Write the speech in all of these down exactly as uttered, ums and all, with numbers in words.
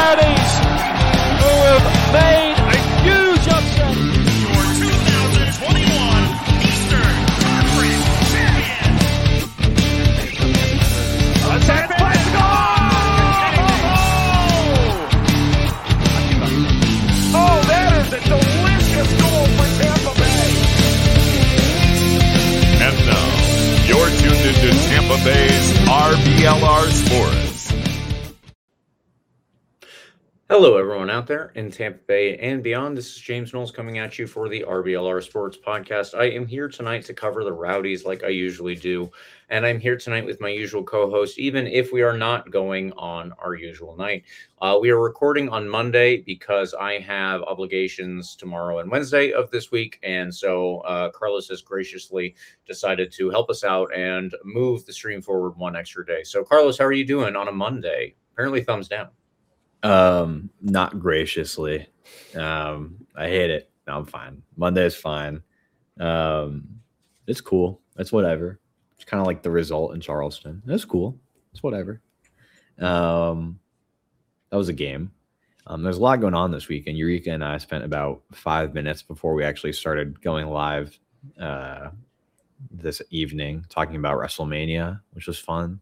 Rowdies, who have made a huge upset. Your two thousand twenty-one Eastern Conference champion. Attack pass, goal! Oh, that is a delicious goal for Tampa Bay. And now, you're tuned into Tampa Bay's R B L R Sports. Hello, everyone out there in Tampa Bay and beyond. This is James Knowles coming at you for the R B L R Sports Podcast. I am here tonight to cover the Rowdies like I usually do, and I'm here tonight with my usual co-host, even if we are not going on our usual night. Uh, we are recording on Monday because I have obligations tomorrow and Wednesday of this week, and so uh, Carlos has graciously decided to help us out and move the stream forward one extra day. So, Carlos, how are you doing on a Monday? Apparently, thumbs down. Um, not graciously. Um, I hate it. No, I'm fine. Monday is fine. Um, it's cool. It's whatever. It's kind of like the result in Charleston. It's cool. It's whatever. Um, that was a game. Um, there's a lot going on this week, and Eureka and I spent about five minutes before we actually started going live uh, this evening talking about WrestleMania, which was fun.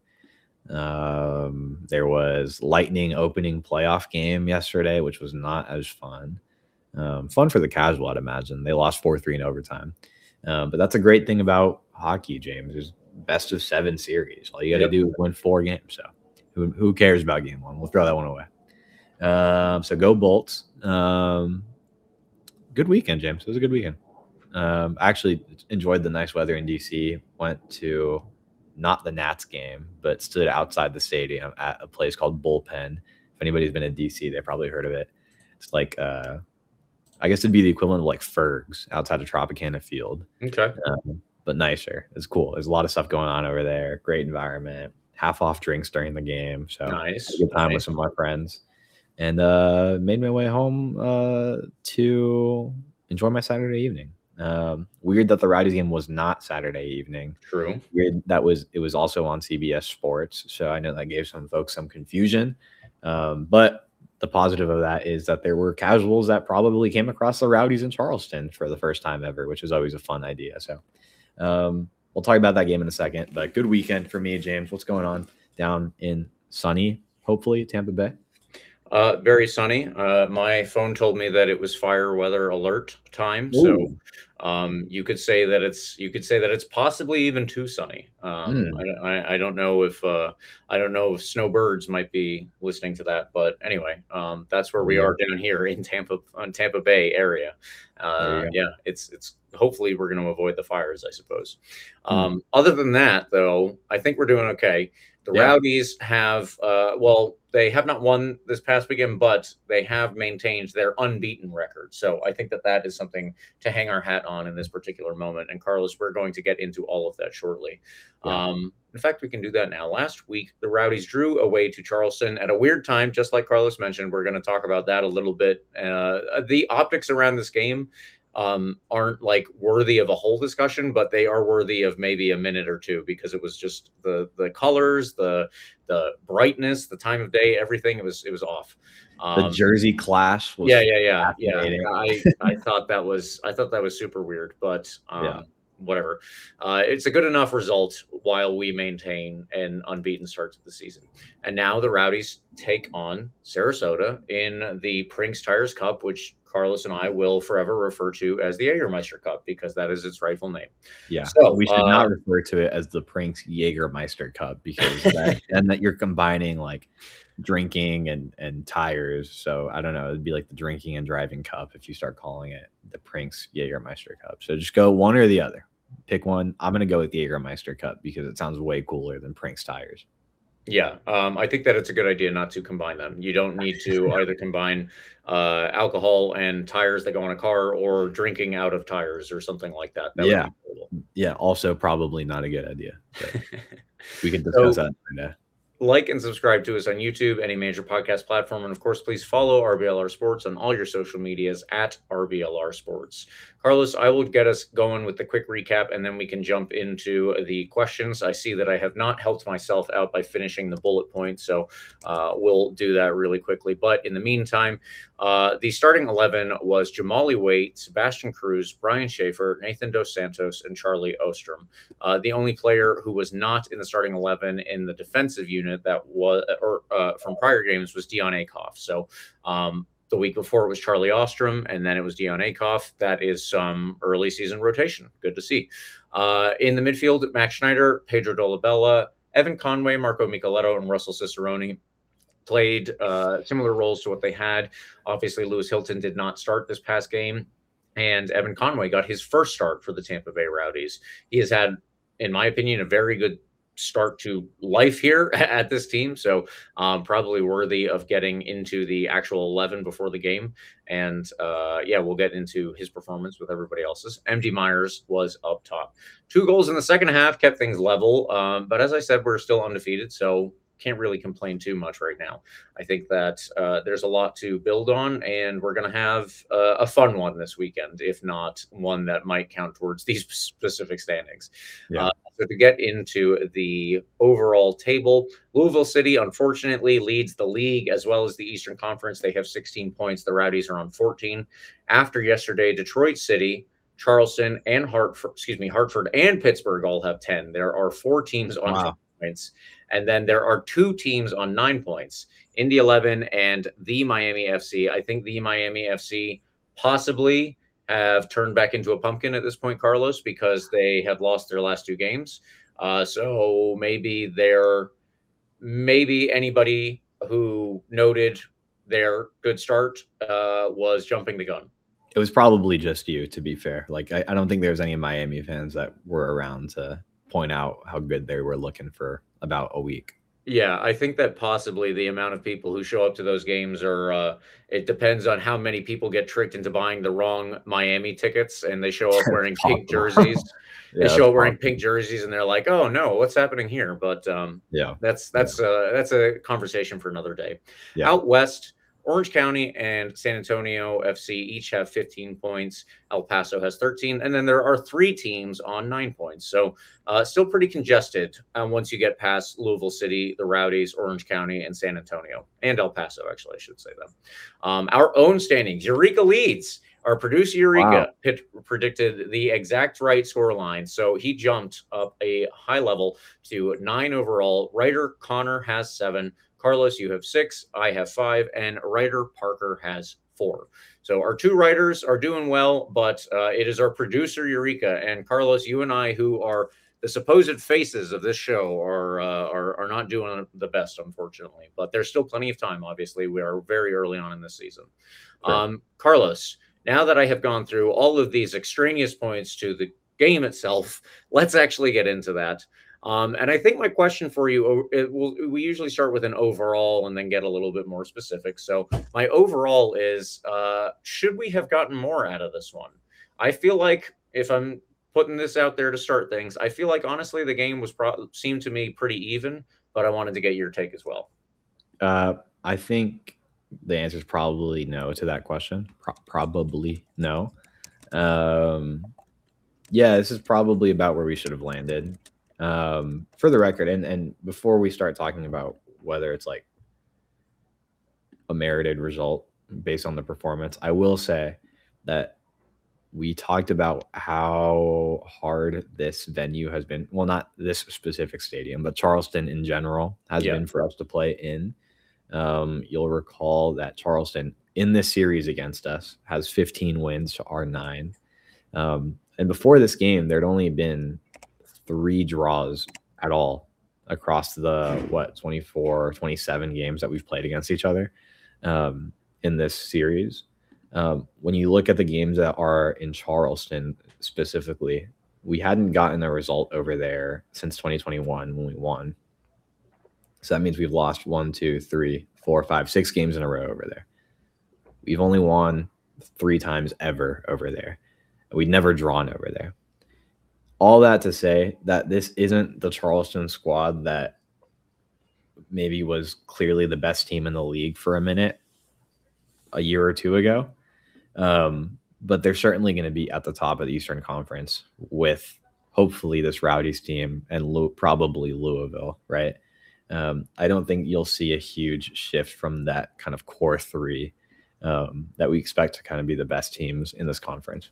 Um, there was Lightning opening playoff game yesterday, which was not as fun. Um, fun for the casual, I'd imagine. They lost four three in overtime. Um, but that's a great thing about hockey, James. There's best of seven series. All you got to yep. do is win four games. So who, who cares about game one? We'll throw that one away. Um, so go Bolts. Um, good weekend, James. It was a good weekend. Um, I actually enjoyed the nice weather in D C. Went to not the Nats game, but stood outside the stadium at a place called Bullpen. If anybody's been in D C, they probably heard of it. It's like, uh, I guess it'd be the equivalent of like Ferg's outside of Tropicana Field. Okay. Um, but nicer. It's cool. There's a lot of stuff going on over there. Great environment. Half off drinks during the game. So nice. Had a good time nice. with some of my friends. And uh, made my way home uh, to enjoy my Saturday evening. Um, weird that the Rowdies game was not Saturday evening. True. Weird that was it was also on C B S Sports, so I know that gave some folks some confusion. Um, but the positive of that is that there were casuals that probably came across the Rowdies in Charleston for the first time ever, which is always a fun idea. So um, we'll talk about that game in a second. But good weekend for me, James. What's going on down in sunny, hopefully, Tampa Bay? Uh, very sunny. Uh, my phone told me that it was fire weather alert time. Ooh. So um, you could say that it's you could say that it's possibly even too sunny. Um, mm. I, I, I don't know if uh, I don't know if snowbirds might be listening to that, but anyway, um, that's where we are down here in Tampa, on Tampa Bay area. Uh, yeah, it's it's hopefully we're going to avoid the fires, I suppose. Mm. Um, other than that, though, I think we're doing okay. The yeah. Rowdies have, uh, well, they have not won this past weekend, but they have maintained their unbeaten record. So I think that that is something to hang our hat on in this particular moment. And Carlos, we're going to get into all of that shortly. Yeah. Um, in fact, we can do that now. Last week, the Rowdies drew away to Charleston at a weird time, just like Carlos mentioned. We're going to talk about that a little bit. Uh, the optics around this game um, aren't like worthy of a whole discussion, but they are worthy of maybe a minute or two because it was just the the colors, the the brightness, the time of day, everything. It was it was off. Um, the jersey clash was yeah, yeah, yeah, yeah. I I thought that was I thought that was super weird, but um, yeah. whatever. Uh, it's a good enough result while we maintain an unbeaten start to the season. And now the Rowdies take on Sarasota in the Prinks Tires Cup, which Carlos and I will forever refer to as the Jägermeister Cup because that is its rightful name. Yeah, so we should uh, not refer to it as the Prinks Jägermeister Cup because that, and that you're combining like drinking and and tires. So I don't know, it'd be like the drinking and driving cup if you start calling it the Prinks Jägermeister Cup. So just go one or the other. Pick one. I'm gonna go with the Jägermeister Cup because it sounds way cooler than Prinks Tires. Yeah, um, I think that it's a good idea not to combine them. You don't need to either combine uh, alcohol and tires that go on a car or drinking out of tires or something like that. That yeah. Yeah, also probably not a good idea. We can discuss so, that right now. like and subscribe to us on YouTube, any major podcast platform. And of course, please follow R B L R Sports on all your social medias at R B L R Sports. Carlos, I will get us going with the quick recap, and then we can jump into the questions. I see that I have not helped myself out by finishing the bullet points, so uh, we'll do that really quickly. But in the meantime, uh, the starting eleven was Jamali Waite, Sebastian Cruz, Brian Schaefer, Nathan Dos Santos, and Charlie Ostrom. Uh, the only player who was not in the starting eleven in the defensive unit that was, or uh, from prior games, was Dion Akoff. So, um, the week before it was Charlie Ostrom, and then it was Dion Akoff. That is some early season rotation. Good to see. Uh, in the midfield, Max Schneider, Pedro Dolabella, Evan Conway, Marco Micheletto, and Russell Cicerone played uh, similar roles to what they had. Obviously, Lewis Hilton did not start this past game, and Evan Conway got his first start for the Tampa Bay Rowdies. He has had, in my opinion, a very good start to life here at this team. So um, probably worthy of getting into the actual eleven before the game. And uh, yeah, we'll get into his performance with everybody else's. M D Myers was up top. Two goals in the second half kept things level. Um, but as I said, we're still undefeated. So can't really complain too much right now. I think that uh, there's a lot to build on, and we're going to have uh, a fun one this weekend, if not one that might count towards these specific standings. Yeah. Uh, so to get into the overall table, Louisville City, unfortunately, leads the league as well as the Eastern Conference. They have sixteen points. The Rowdies are on fourteen. After yesterday, Detroit City, Charleston, and Hartford, excuse me, Hartford and Pittsburgh all have ten. There are four teams on wow. points. And then there are two teams on nine points, Indy eleven and the Miami F C. I think the Miami F C possibly have turned back into a pumpkin at this point, Carlos, because they have lost their last two games. Uh, so maybe they're, maybe anybody who noted their good start uh, was jumping the gun. It was probably just you, to be fair. Like, I, I don't think there was any Miami fans that were around to point out how good they were looking for about a week. Yeah, I think that possibly the amount of people who show up to those games are, uh, it depends on how many people get tricked into buying the wrong Miami tickets and they show up wearing pink jerseys. They yeah, show up wearing pink jerseys and they're like, oh no, what's happening here? But um, yeah, that's, that's, yeah. uh, that's a conversation for another day. Yeah. Out west, Orange County and San Antonio F C each have fifteen points. El Paso has thirteen. And then there are three teams on nine points. So uh, still pretty congested um, once you get past Louisville City, the Rowdies, Orange County, and San Antonio. And El Paso, actually, I should say them. Um, our own standings. Eureka leads. Our producer, Eureka, wow. pit, predicted the exact right score line. So he jumped up a high level to nine overall. Writer Connor has seven. Carlos, you have six, I have five, and writer Parker has four. So our two writers are doing well, but uh, it is our producer, Eureka, and Carlos, you and I, who are the supposed faces of this show, are, uh, are, are not doing the best, unfortunately. But there's still plenty of time, obviously. We are very early on in this season. Sure. Um, Carlos, now that I have gone through all of these extraneous points to the game itself, let's actually get into that. Um, and I think my question for you, it will, we usually start with an overall and then get a little bit more specific. So my overall is, uh, should we have gotten more out of this one? I feel like, if I'm putting this out there to start things, I feel like, honestly, the game was pro- seemed to me pretty even, but I wanted to get your take as well. Uh, I think the answer is probably no to that question. Pro- probably no. Um, yeah, this is probably about where we should have landed. Um, for the record, and, and before we start talking about whether it's like a merited result based on the performance, I will say that we talked about how hard this venue has been. Well, not this specific stadium, but Charleston in general has yeah. been for us to play in. Um, you'll recall that Charleston in this series against us has fifteen wins to our nine. Um, and before this game, there'd only been three draws at all across the, what, twenty-four, twenty-seven games that we've played against each other um, in this series. Um, when you look at the games that are in Charleston specifically, we hadn't gotten a result over there since twenty twenty-one when we won. So that means we've lost one, two, three, four, five, six games in a row over there. We've only won three times ever over there. We'd never drawn over there. All that to say that this isn't the Charleston squad that maybe was clearly the best team in the league for a minute a year or two ago. Um, but they're certainly going to be at the top of the Eastern Conference with hopefully this Rowdies team and Lou- probably Louisville, right? Um, I don't think you'll see a huge shift from that kind of core three um, that we expect to kind of be the best teams in this conference.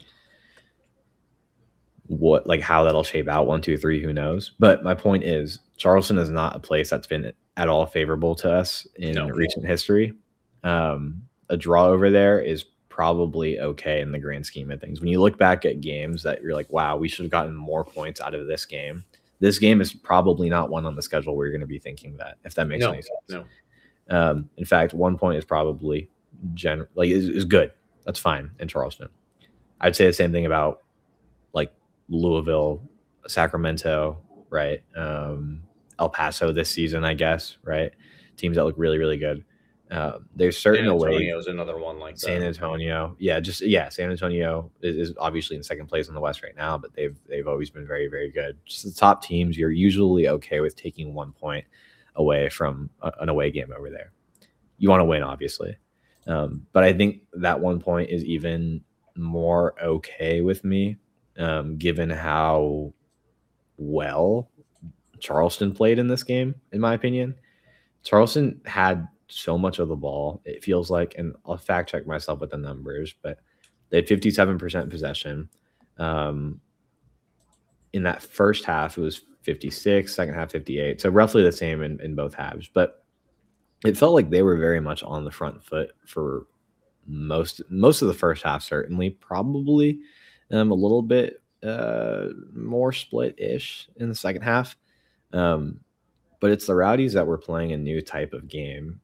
What, like how that'll shape out one, two, three, who knows? But my point is Charleston is not a place that's been at all favorable to us in No. recent history. Um, a draw over there is probably okay in the grand scheme of things. When you look back at games that you're like, wow, we should have gotten more points out of this game. This game is probably not one on the schedule where you're going to be thinking that, if that makes No, any sense. no. Um, in fact, one point is probably gen like is, is good. That's fine in Charleston. I'd say the same thing about like Louisville, Sacramento, right? Um, El Paso this season, I guess, right? Teams that look really, really good. Uh, there's certain San away. Antonio is another one like San that. Antonio, yeah, just yeah. San Antonio is, is obviously in second place in the West right now, but they've they've always been very, very good. Just the top teams, you're usually okay with taking one point away from a, an away game over there. You want to win, obviously, um, but I think that one point is even more okay with me, um, given how well Charleston played in this game. In my opinion, Charleston had so much of the ball, it feels like, and I'll fact check myself with the numbers, but they had fifty-seven percent possession. Um, in that first half, it was fifty-six, second half fifty-eight. So roughly the same in, in both halves, but it felt like they were very much on the front foot for most, most of the first half, certainly, probably um, a little bit uh, more split-ish in the second half. Um, but it's the Rowdies that were playing a new type of game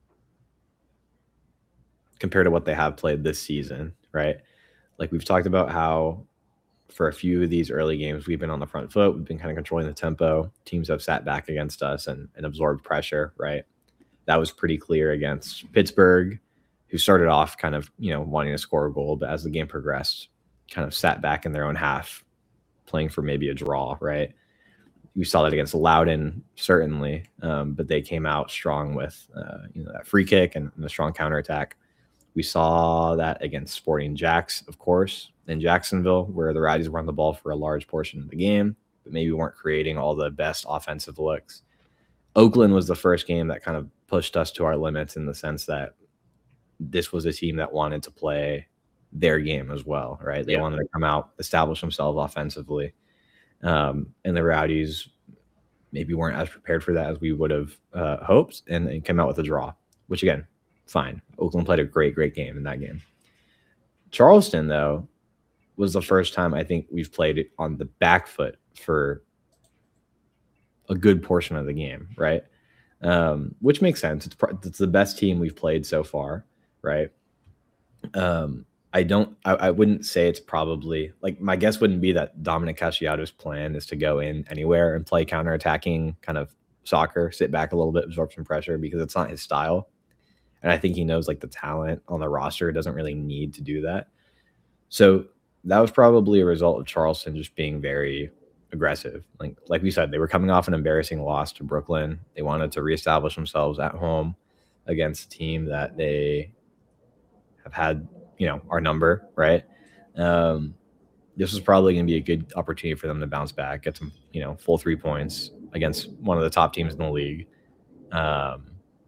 compared to what they have played this season, right? Like we've talked about how for a few of these early games, we've been on the front foot. We've been kind of controlling the tempo. Teams have sat back against us and, and absorbed pressure, right? That was pretty clear against Pittsburgh, who started off kind of, you know, wanting to score a goal, but as the game progressed, kind of sat back in their own half, playing for maybe a draw, right? We saw that against Loudoun, certainly, um, but they came out strong with, uh, you know, that free kick and, and the strong counterattack. We saw that against Sporting Jacks, of course, in Jacksonville, where the Rowdies were on the ball for a large portion of the game, but maybe weren't creating all the best offensive looks. Oakland was the first game that kind of pushed us to our limits in the sense that this was a team that wanted to play their game as well, right? They Yeah. wanted to come out, establish themselves offensively. Um, and the Rowdies maybe weren't as prepared for that as we would have uh, hoped, and, and came out with a draw, which again, fine. Oakland played a great, great game in that game. Charleston, though, was the first time I think we've played it on the back foot for a good portion of the game, right? Um, which makes sense. It's, pr- it's the best team we've played so far, right? Um, I don't, I, I wouldn't say it's probably, like, my guess wouldn't be that Dominic Casciato's plan is to go in anywhere and play counterattacking kind of soccer, sit back a little bit, absorb some pressure, because it's not his style. And I think he knows, like, the talent on the roster doesn't really need to do that. So that was probably a result of Charleston just being very aggressive. Like, like we said, they were coming off an embarrassing loss to Brooklyn. They wanted to reestablish themselves at home against a team that they have had, you know, our number, right? Um, this was probably going to be a good opportunity for them to bounce back, get some, you know, full three points against one of the top teams in the league, um,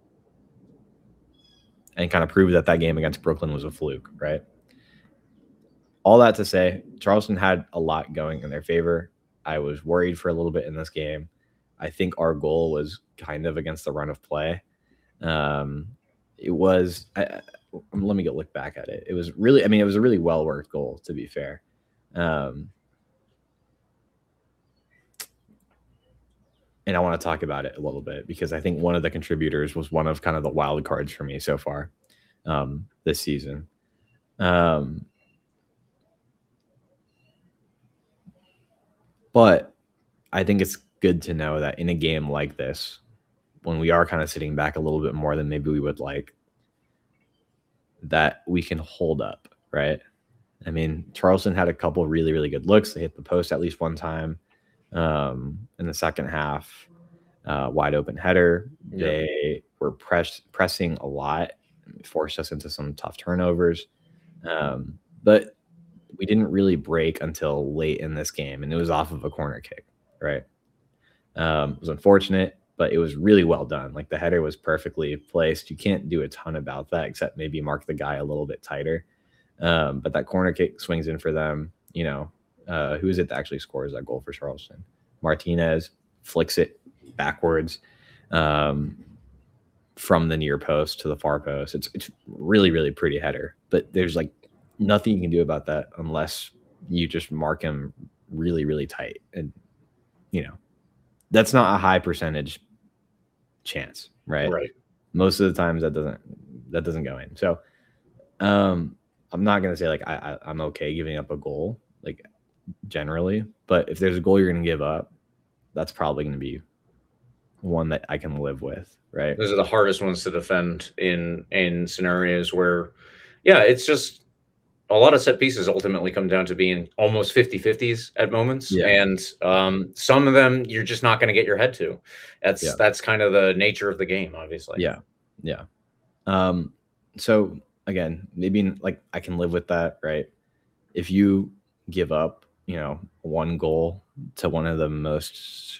and kind of prove that that game against Brooklyn was a fluke, right? All that to say, Charleston had a lot going in their favor. I was worried for a little bit in this game. I think our goal was kind of against the run of play. Um, it was, I, let me go look back at it. It was really, I mean, it was a really well-worked goal, to be fair. Um, and I want to talk about it a little bit because I think one of the contributors was one of kind of the wild cards for me so far um, this season. Um, but I think it's good to know that in a game like this, when we are kind of sitting back a little bit more than maybe we would like, that we can hold up, right? I mean, Charleston had a couple really, really good looks. They hit the post at least one time um, in the second half. uh, wide open header. Yeah. They were press, pressing a lot, forced us into some tough turnovers. Um, but we didn't really break until late in this game, and it was off of a corner kick, right? Um, it was unfortunate, but it was really well done. Like the header was perfectly placed. You can't do a ton about that except maybe mark the guy a little bit tighter. Um, but that corner kick swings in for them. You know, uh, who is it that actually scores that goal for Charleston? Martinez flicks it backwards um, from the near post to the far post. It's, it's really, really pretty header, but there's like nothing you can do about that unless you just mark him really, really tight. And, you know, that's not a high percentage chance, right? Right. Most of the times that doesn't, that doesn't go in. So um, I'm not going to say like I, I, I'm okay giving up a goal, like generally, but if there's a goal you're going to give up, that's probably going to be one that I can live with, right? Those are the hardest ones to defend in in scenarios where, yeah, it's just a lot of set pieces ultimately come down to being almost fifty-fifties at moments. Yeah. And um, some of them you're just not going to get your head to. That's Yeah. that's kind of the nature of the game, obviously. Yeah. Yeah. Um, so again, maybe like I can live with that, right? If you give up, you know, one goal to one of the most,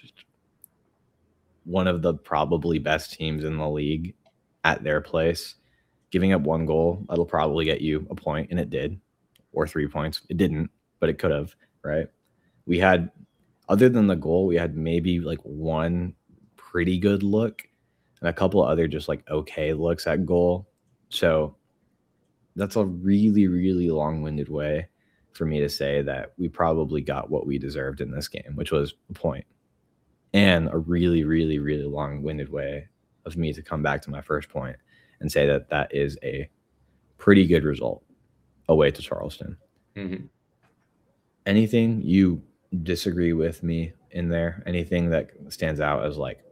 one of the probably best teams in the league at their place, giving up one goal, that'll probably get you a point, and it did, or three points. It didn't, but it could have, right? We had, other than the goal, we had maybe like one pretty good look and a couple of other just like okay looks at goal. So that's a really, really long-winded way for me to say that we probably got what we deserved in this game, which was a point. And a really, really, really long-winded way of me to come back to my first point and say that that is a pretty good result away to Charleston. Mm-hmm. Anything you disagree with me in there? Anything that stands out as like,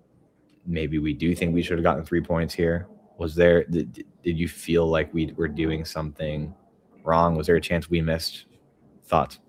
maybe we do think we should have gotten three points here? Was there, did, did you feel like we were doing something wrong? Was there a chance we missed? Thoughts?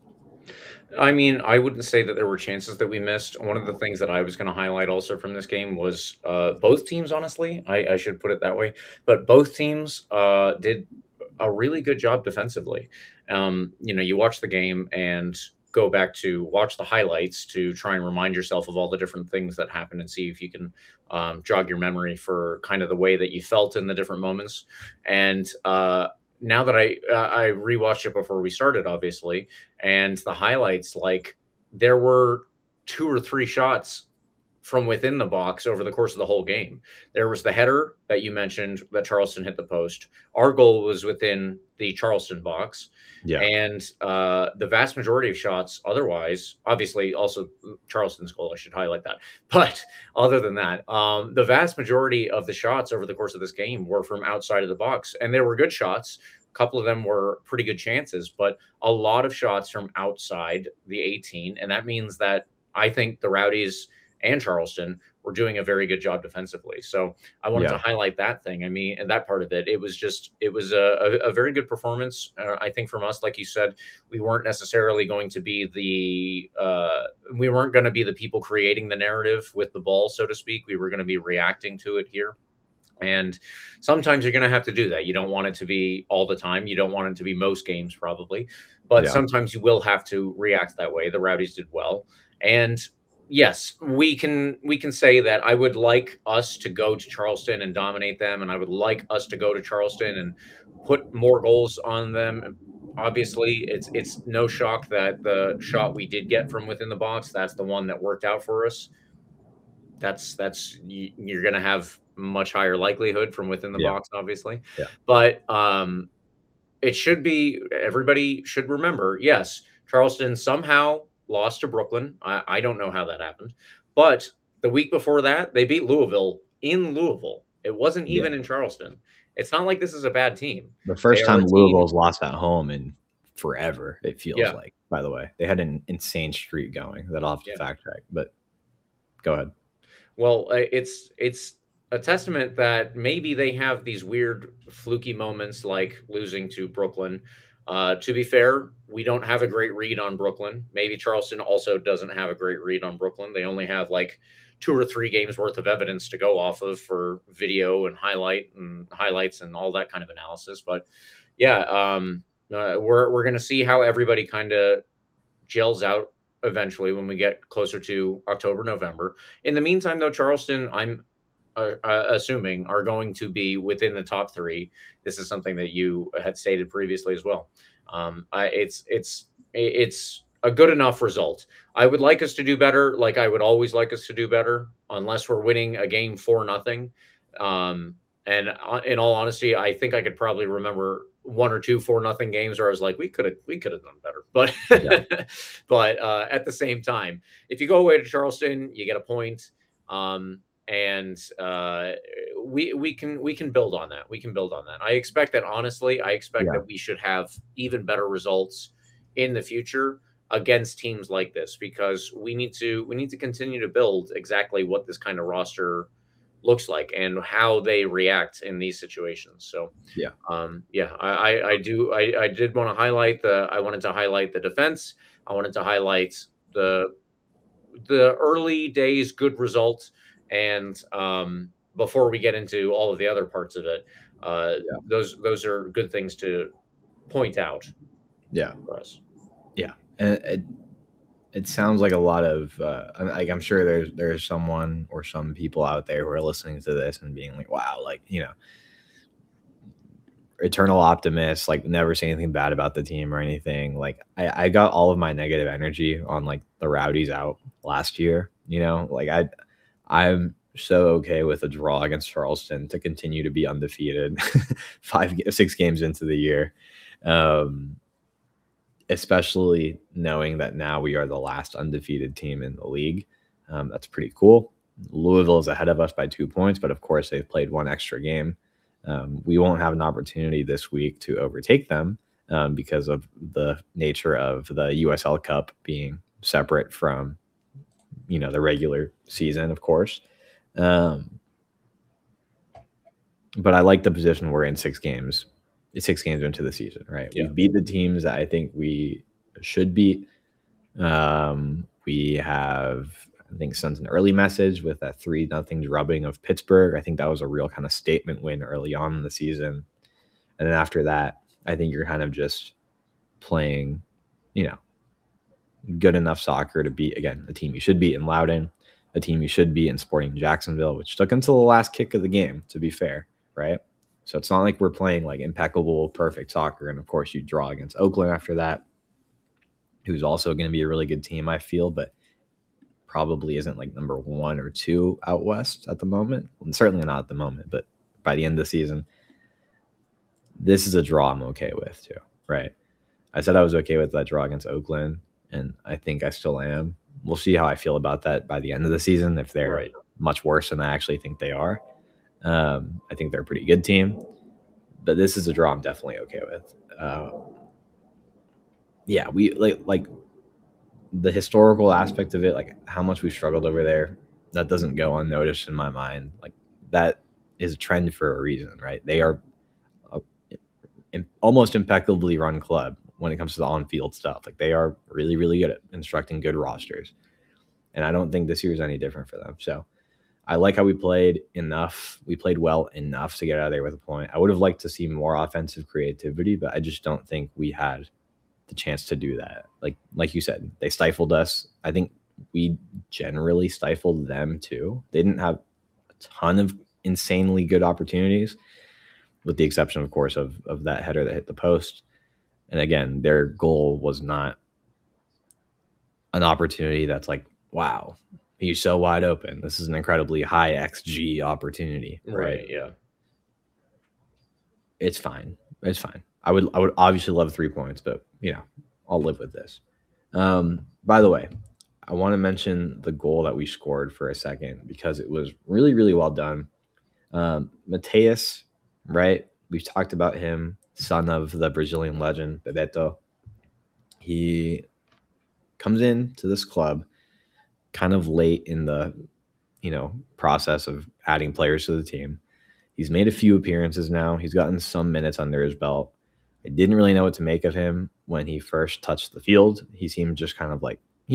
I mean, I wouldn't say that there were chances that we missed. One of the things that I was going to highlight also from this game was uh, both teams, honestly, I, I should put it that way, but both teams uh, did a really good job defensively. Um, you know, you watch the game and go back to watch the highlights to try and remind yourself of all the different things that happened and see if you can um, jog your memory for kind of the way that you felt in the different moments. And uh, now that I uh, I rewatched it before we started, obviously, and the highlights, like there were two or three shots from within the box over the course of the whole game. There was the header that you mentioned that Charleston hit the post. Our goal was within the Charleston box. Yeah. And uh, the vast majority of shots otherwise, obviously also Charleston's goal, I should highlight that. But other than that, um, the vast majority of the shots over the course of this game were from outside of the box. And there were good shots. A couple of them were pretty good chances, but a lot of shots from outside the eighteen. And that means that I think the Rowdies and Charleston were doing a very good job defensively. So I wanted Yeah. to highlight that thing. I mean, and that part of it, it was just, it was a, a, a very good performance. Uh, I think from us, like you said, we weren't necessarily going to be the, uh, we weren't going to be the people creating the narrative with the ball, so to speak. We were going to be reacting to it here. And sometimes you're going to have to do that. You don't want it to be all the time. You don't want it to be most games probably, but Yeah. sometimes you will have to react that way. The Rowdies did well. And yes, we can we can say that I would like us to go to Charleston and dominate them, and I would like us to go to Charleston and put more goals on them. Obviously, it's it's no shock that the shot we did get from within the box, that's the one that worked out for us. That's that's you're going to have much higher likelihood from within the Yeah. box, obviously. Yeah. But um, it should be, everybody should remember, yes, Charleston somehow lost to Brooklyn. I, I don't know how that happened. But the week before that, they beat Louisville in Louisville. It wasn't even in Charleston. It's not like this is a bad team. The first They are time a team- Louisville's lost at home in forever, it feels Yeah. like, by the way. They had an insane streak going that I'll have to Yeah. fact check, but go ahead. Well, uh, it's it's a testament that maybe they have these weird fluky moments like losing to Brooklyn. Uh, to be fair, we don't have a great read on Brooklyn. Maybe Charleston also doesn't have a great read on Brooklyn. They only have like two or three games worth of evidence to go off of for video and highlight and highlights and all that kind of analysis. But yeah, um, uh, we're we're gonna see how everybody kind of gels out eventually when we get closer to October, November. In the meantime, though, Charleston, I'm uh, uh, assuming are going to be within the top three. This is something that you had stated previously as well. Um, I, it's it's it's a good enough result. I would like us to do better, like I would always like us to do better, unless we're winning a game for nothing. Um, and in all honesty, I think I could probably remember one or two four nothing games where I was like, we could have we could have done better. But yeah. but uh, at the same time, if you go away to Charleston, you get a point. Um, and uh, we we can we can build on that. We can build on that. I expect that honestly. I expect yeah. that we should have even better results in the future against teams like this, because we need to we need to continue to build exactly what this kind of roster looks like and how they react in these situations. So yeah, um, yeah, I, I, I do I, I did want to highlight the I wanted to highlight the defense. I wanted to highlight the the early days good results, and um, before we get into all of the other parts of it, uh, yeah. those those are good things to point out. Yeah, for us. Yeah, and it, it sounds like a lot of uh, like I'm sure there's there's someone or some people out there who are listening to this and being like, wow, like, you know, eternal optimist, like never say anything bad about the team or anything. Like I, I got all of my negative energy on like the Rowdies out last year. You know, like I I'm so okay with a draw against Charleston to continue to be undefeated five six games into the year. Um, especially knowing that now we are the last undefeated team in the league. Um, that's pretty cool. Louisville is ahead of us by two points, but of course they've played one extra game. Um, we won't have an opportunity this week to overtake them um, because of the nature of the U S L Cup being separate from, you know, the regular season, of course. Um, but I like the position we're in six games. Six games into the season, right? Yeah. We beat the teams that I think we should beat. Um, we have, I think, sent an early message with that three nothing drubbing of Pittsburgh. I think that was a real kind of statement win early on in the season. And then after that, I think you're kind of just playing, you know, good enough soccer to beat, again, the team you should beat in Loudoun, a team you should beat in Sporting Jacksonville, which took until the last kick of the game, to be fair, right? So it's not like we're playing like impeccable, perfect soccer. And of course, you draw against Oakland after that, who's also going to be a really good team, I feel, but probably isn't like number one or two out west at the moment. And certainly not at the moment, but by the end of the season, this is a draw I'm okay with too, right? I said I was okay with that draw against Oakland, and I think I still am. We'll see how I feel about that by the end of the season, if they're right. much worse than I actually think they are. Um, I think they're a pretty good team, but this is a draw I'm definitely okay with. Uh, yeah, we like like the historical aspect of it, like how much we've struggled over there. That doesn't go unnoticed in my mind. Like that is a trend for a reason, right? They are a, an almost impeccably run club when it comes to the on-field stuff. Like they are really, really good at instructing good rosters, and I don't think this year is any different for them. So. I like how we played enough. We played well enough to get out of there with a point. I would have liked to see more offensive creativity, but I just don't think we had the chance to do that. Like, like you said, they stifled us. I think we generally stifled them too. They didn't have a ton of insanely good opportunities, with the exception, of course, of, of that header that hit the post. And again, their goal was not an opportunity that's like, wow, he's so wide open. This is an incredibly high X G opportunity, right? right? Yeah, it's fine. It's fine. I would, I would obviously love three points, but you know, I'll live with this. Um, by the way, I want to mention the goal that we scored for a second because it was really, really well done. Um, Mateus, right? We've talked about him, son of the Brazilian legend Bebeto. He comes in to this club kind of late in the, you know, process of adding players to the team. He's made a few appearances now. He's gotten some minutes under his belt. I didn't really know what to make of him when he first touched the field. He seemed just kind of like, you know,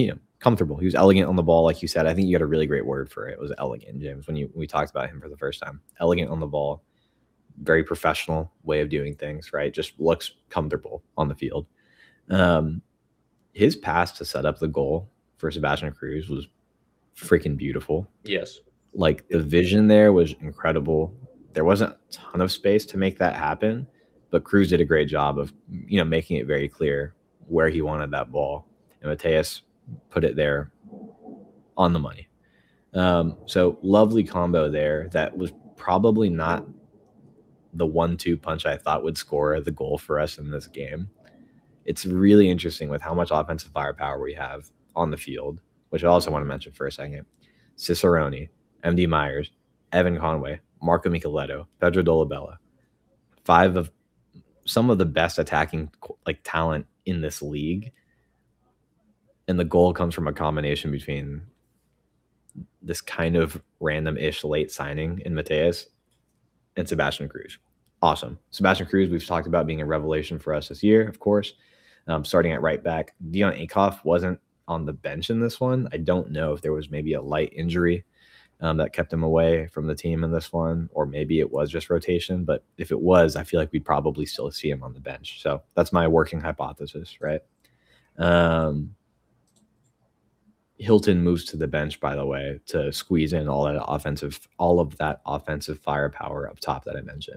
comfortable. He was elegant on the ball, like you said. I think you got a really great word for it. It was elegant, James, when you when we talked about him for the first time. Elegant on the ball, very professional way of doing things, right? Just looks comfortable on the field. Um, his pass to set up the goal for Sebastian Cruz was freaking beautiful. Yes. Like the vision there was incredible. There wasn't a ton of space to make that happen, but Cruz did a great job of, you know, making it very clear where he wanted that ball. And Mateus put it there on the money. Um, so lovely combo there. That was probably not the one two punch I thought would score the goal for us in this game. It's really interesting with how much offensive firepower we have on the field, which I also want to mention for a second. Cicerone, M D Myers, Evan Conway, Marco Micheletto, Pedro Dolabella, five of some of the best attacking like talent in this league. And the goal comes from a combination between this kind of random-ish late signing in Mateus and Sebastian Cruz. Awesome. Sebastian Cruz, we've talked about being a revelation for us this year, of course. Um, starting at right back. Dion Akoff wasn't on the bench in this one. I don't know if there was maybe a light injury um, that kept him away from the team in this one, or maybe it was just rotation. But if it was, I feel like we'd probably still see him on the bench. So that's my working hypothesis, right? Um, Hilton moves to the bench, by the way, to squeeze in all that offensive, all of that offensive firepower up top that I mentioned.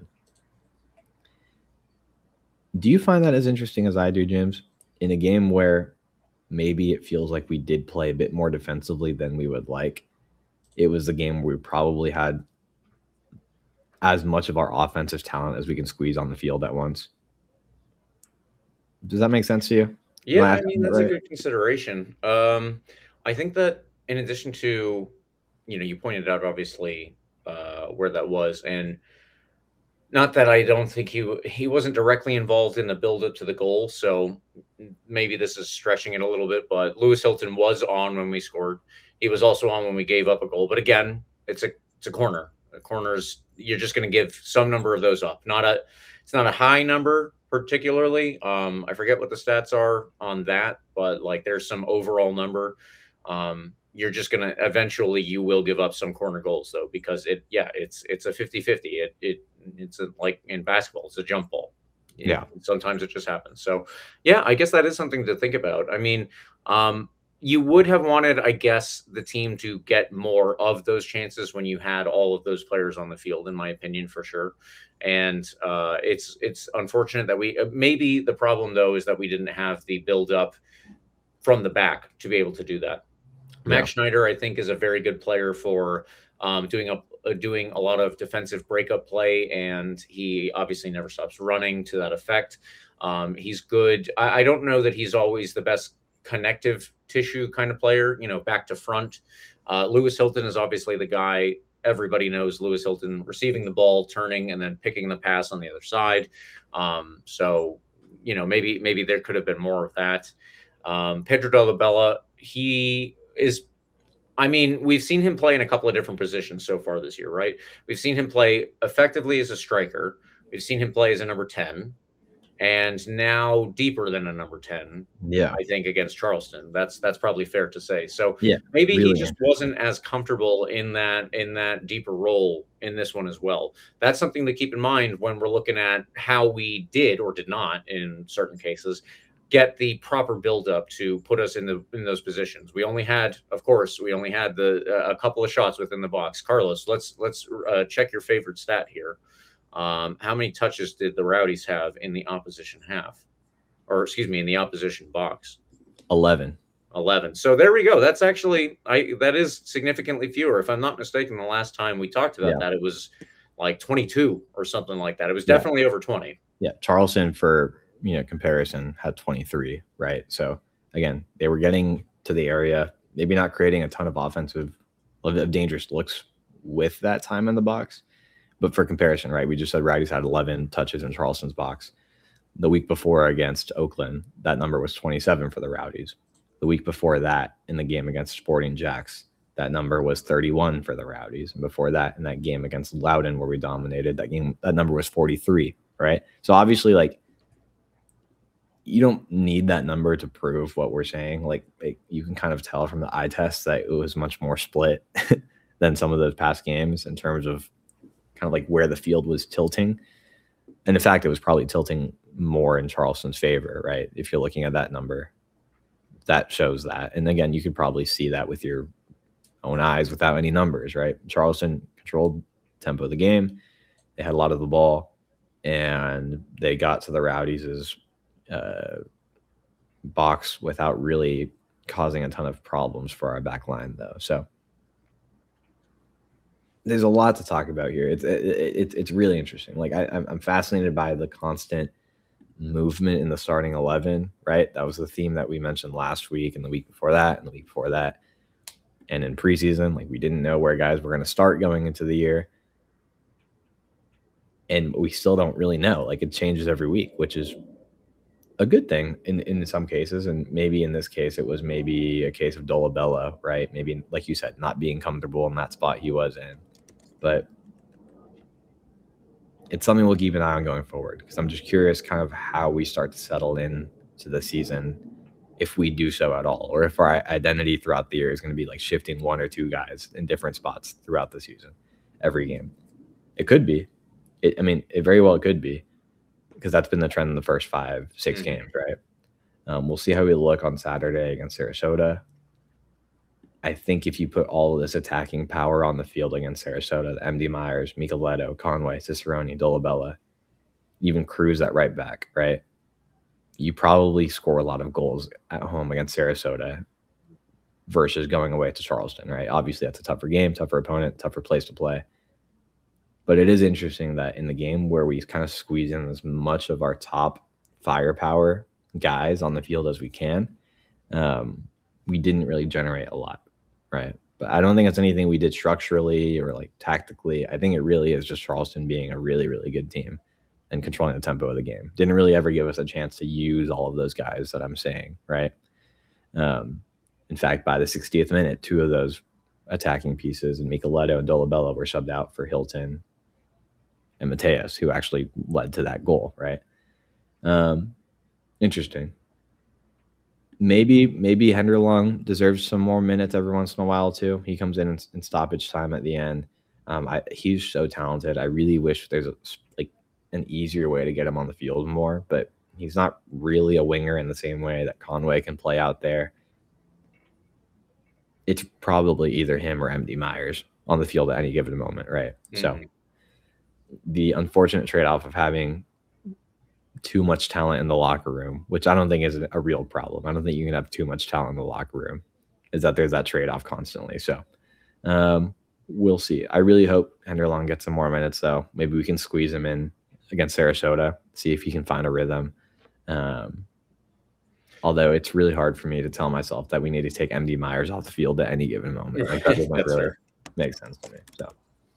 Do you find that as interesting as I do, James? In a game where maybe it feels like we did play a bit more defensively than we would like, it was the game where we probably had as much of our offensive talent as we can squeeze on the field at once. Does that make sense to you? Yeah, I mean, that's right? a good consideration. Um, I think that in addition to, you know, you pointed out obviously uh, where that was, and not that I don't think he he wasn't directly involved in the build-up to the goal, so maybe this is stretching it a little bit, but Lewis Hilton was on when we scored. He was also on when we gave up a goal. But again, it's a it's a corner. A corners, you're just going to give some number of those up. Not a it's not a high number particularly. Um, I forget what the stats are on that, but like there's some overall number. Um, you're just going to eventually you will give up some corner goals though, because it yeah, it's it's a fifty-fifty. It it it's a, like in basketball, it's a jump ball. You yeah. know, sometimes it just happens. So yeah, I guess that is something to think about. I mean, um, you would have wanted, I guess, the team to get more of those chances when you had all of those players on the field, in my opinion, for sure. And uh, it's it's unfortunate that we uh, maybe the problem though is that we didn't have the build up from the back to be able to do that. Yeah. Max Schneider, I think, is a very good player for um, doing a uh, doing a lot of defensive breakup play, and he obviously never stops running to that effect. Um, he's good. I, I don't know that he's always the best connective tissue kind of player, you know, back to front. Uh, Lewis Hilton is obviously the guy. Everybody knows Lewis Hilton receiving the ball, turning, and then picking the pass on the other side. Um, so, you know, maybe maybe there could have been more of that. Um, Pedro Dolabella, he is, I mean, we've seen him play in a couple of different positions so far this year, right? We've seen him play effectively as a striker. We've seen him play as a number ten. And now deeper than a number ten, yeah, I think, against Charleston. That's that's probably fair to say. So yeah, maybe really he just wasn't as comfortable in that in that deeper role in this one as well. That's something to keep in mind when we're looking at how we did or did not, in certain cases, get the proper buildup to put us in the in those positions. We only had, of course, we only had the uh, a couple of shots within the box. Carlos, let's let's uh, check your favorite stat here. Um, how many touches did the Rowdies have in the opposition half, or excuse me, in the opposition box? eleven. eleven. So there we go. That's actually, I that is significantly fewer. If I'm not mistaken, the last time we talked about yeah. that, it was like twenty-two or something like that. It was definitely yeah. over twenty. Yeah, Charleston, for you know comparison, had twenty-three, right? So again, they were getting to the area, maybe not creating a ton of offensive, of dangerous looks with that time in the box. But for comparison, right, we just said Rowdies had eleven touches in Charleston's box. The week before against Oakland, that number was twenty-seven for the Rowdies. The week before that, in the game against Sporting Jacks, that number was thirty-one for the Rowdies. And before that, in that game against Loudoun, where we dominated, that game, that number was forty-three, right? So obviously, like, you don't need that number to prove what we're saying. Like it, you can kind of tell from the eye test that it was much more split than some of those past games in terms of kind of like where the field was tilting. And in fact, it was probably tilting more in Charleston's favor, right? If you're looking at that number, that shows that. And again, you could probably see that with your own eyes without any numbers, right? Charleston controlled the tempo of the game. They had a lot of the ball, and they got to the Rowdies' uh, box without really causing a ton of problems for our back line, though. So there's a lot to talk about here. It's it, it, it's really interesting. Like I, I'm fascinated by the constant movement in the starting eleven, right? That was the theme that we mentioned last week and the week before that and the week before that. And in preseason, like we didn't know where guys were going to start going into the year. And we still don't really know. Like it changes every week, which is a good thing in, in some cases. And maybe in this case, it was maybe a case of Dolabella, right? Maybe, like you said, not being comfortable in that spot he was in. But it's something we'll keep an eye on going forward, because I'm just curious kind of how we start to settle in to the season, if we do so at all, or if our identity throughout the year is going to be like shifting one or two guys in different spots throughout the season, every game. It could be. It, I mean, it very well could be, because that's been the trend in the first five, six mm-hmm. games, right? Um, we'll see how we look on Saturday against Sarasota. I think if you put all of this attacking power on the field against Sarasota, M D Myers, Micheletto, Conway, Cicerone, Dolabella, even Cruz at right back, right? You probably score a lot of goals at home against Sarasota versus going away to Charleston, right? Obviously, that's a tougher game, tougher opponent, tougher place to play. But it is interesting that in the game where we kind of squeeze in as much of our top firepower guys on the field as we can, um, we didn't really generate a lot, right? But I don't think it's anything we did structurally or like tactically. I think it really is just Charleston being a really, really good team and controlling the tempo of the game. Didn't really ever give us a chance to use all of those guys that I'm saying, right? Um, in fact, by the sixtieth minute, two of those attacking pieces, and Micheletto and Dolabella, were subbed out for Hilton and Mateus, who actually led to that goal, right? Um, interesting. Maybe maybe Henderlong deserves some more minutes every once in a while too. He comes in in, in stoppage time at the end. Um, I, he's so talented. I really wish there's a, like an easier way to get him on the field more, but he's not really a winger in the same way that Conway can play out there. It's probably either him or M D Myers on the field at any given moment, right? Mm-hmm. So the unfortunate trade-off of having too much talent in the locker room, which I don't think is a real problem. I don't think you can have too much talent in the locker room, is that there's that trade-off constantly. So um, we'll see. I really hope Henderlong gets some more minutes, though. Maybe we can squeeze him in against Sarasota, see if he can find a rhythm. Um, although it's really hard for me to tell myself that we need to take M D Myers off the field at any given moment. Like, that doesn't really fair. make sense to me. So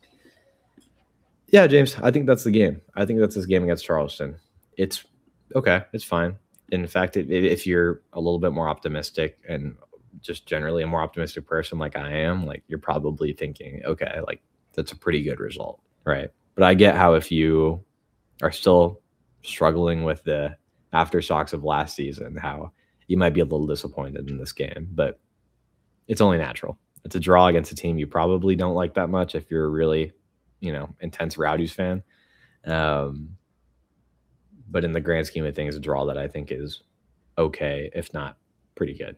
yeah, James, I think that's the game. I think that's this game against Charleston. It's okay. It's fine. In fact, it, it, if you're a little bit more optimistic and just generally a more optimistic person like I am, like you're probably thinking, okay, like that's a pretty good result, right? But I get how if you are still struggling with the aftershocks of last season, how you might be a little disappointed in this game, but it's only natural. It's a draw against a team you probably don't like that much if you're a really, you know, intense Rowdies fan. Um, But in the grand scheme of things, a draw that I think is okay, if not pretty good.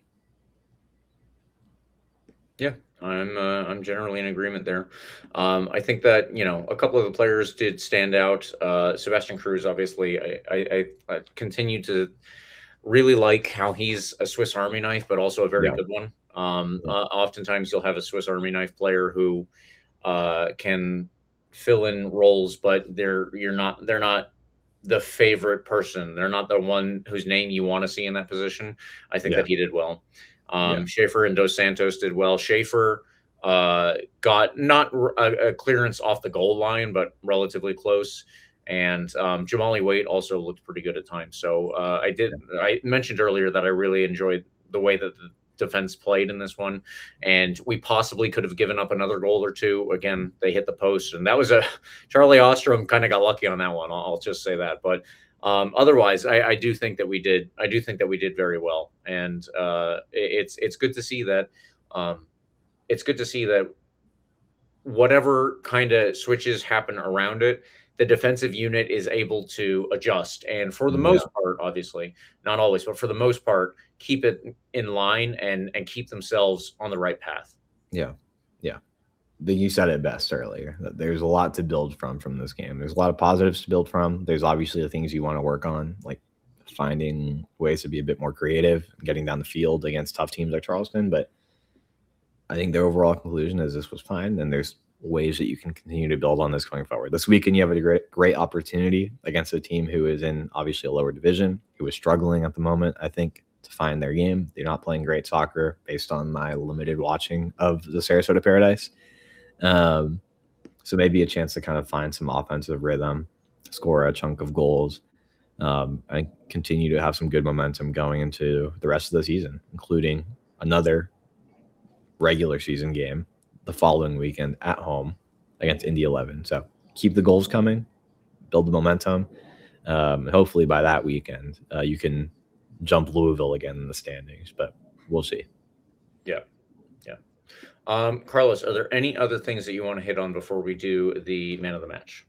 Yeah, I'm uh, I'm generally in agreement there. Um, I think that, you know, a couple of the players did stand out. Uh, Sebastian Cruz, obviously, I, I, I continue to really like how he's a Swiss Army knife, but also a very yeah. good one. Um, yeah. uh, oftentimes you'll have a Swiss Army knife player who uh, can fill in roles, but they're you're not they're not the favorite person. They're not the one whose name you want to see in that position. I think yeah. that he did well. Um, yeah. Schaefer and Dos Santos did well. Schaefer uh, got not a, a clearance off the goal line, but relatively close. And um, Jamali Waite also looked pretty good at times. So uh, I did. I mentioned earlier that I really enjoyed the way that the defense played in this one, and we possibly could have given up another goal or two. Again, they hit the post, and that was a Charlie Ostrom kind of got lucky on that one. I'll, I'll just say that. But um, otherwise, I, I do think that we did. I do think that we did very well, and uh, it- it's it's good to see that. Um, it's good to see that whatever kind of switches happen around it, the defensive unit is able to adjust, and for the Yeah. most part, obviously not always, but for the most part, keep it in line and and keep themselves on the right path. Yeah. Yeah. But you said it best earlier. That there's a lot to build from from this game. There's a lot of positives to build from. There's obviously the things you want to work on, like finding ways to be a bit more creative, getting down the field against tough teams like Charleston. But I think the overall conclusion is this was fine, and there's ways that you can continue to build on this going forward. This weekend, you have a great, great opportunity against a team who is in obviously a lower division, who is struggling at the moment, I think, to find their game. They're not playing great soccer based on my limited watching of the Sarasota Paradise. Um, so maybe a chance to kind of find some offensive rhythm, score a chunk of goals, um, and continue to have some good momentum going into the rest of the season, including another regular season game the following weekend at home against Indy eleven. So keep the goals coming, build the momentum. Um, and hopefully by that weekend, uh, you can jump Louisville again in the standings, but we'll see. Yeah. Yeah. Um, Carlos, are there any other things that you want to hit on before we do the man of the match?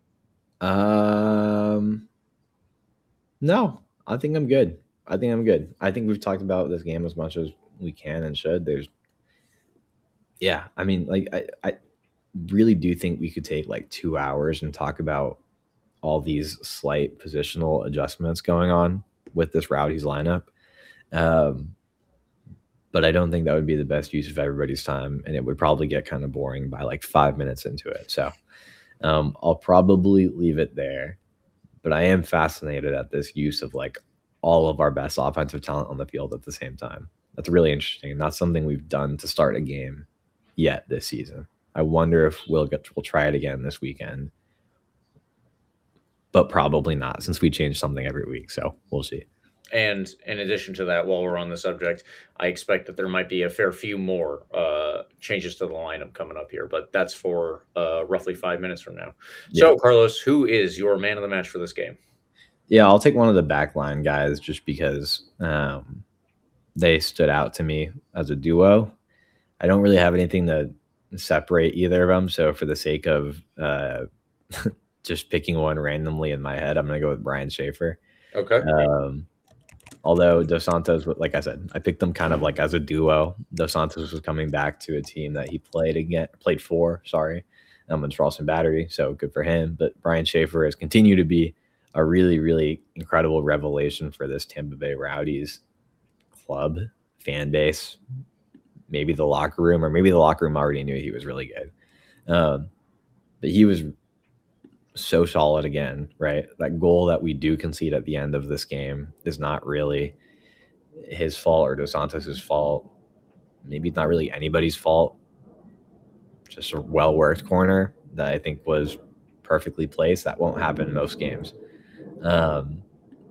Um, no, I think I'm good. I think I'm good. I think we've talked about this game as much as we can and should. There's, yeah, I mean, like, I, I really do think we could take like two hours and talk about all these slight positional adjustments going on with this Rowdies lineup. Um, but I don't think that would be the best use of everybody's time, and it would probably get kind of boring by like five minutes into it. So um, I'll probably leave it there. But I am fascinated at this use of like all of our best offensive talent on the field at the same time. That's really interesting. Not something we've done to start a game yet this season. I wonder if we'll get we'll try it again this weekend, but probably not, since we change something every week. So we'll see. And in addition to that, while we're on the subject, I expect that there might be a fair few more uh, changes to the lineup coming up here, but that's for uh, roughly five minutes from now. Yeah. So, Carlos, who is your man of the match for this game? Yeah, I'll take one of the backline guys just because um, they stood out to me as a duo. I don't really have anything to separate either of them. So for the sake of uh, just picking one randomly in my head, I'm going to go with Brian Schaefer. Okay. Um, although Dos Santos, like I said, I picked them kind of like as a duo. Dos Santos was coming back to a team that he played again, played for, sorry, um, in Charleston Battery. So good for him. But Brian Schaefer has continued to be a really, really incredible revelation for this Tampa Bay Rowdies club, fan base, maybe the locker room, or maybe the locker room already knew he was really good. Um, but he was so solid again, right? That goal that we do concede at the end of this game is not really his fault or Dos Santos's fault. Maybe it's not really anybody's fault. Just a well-worked corner that I think was perfectly placed. That won't happen in most games. Um,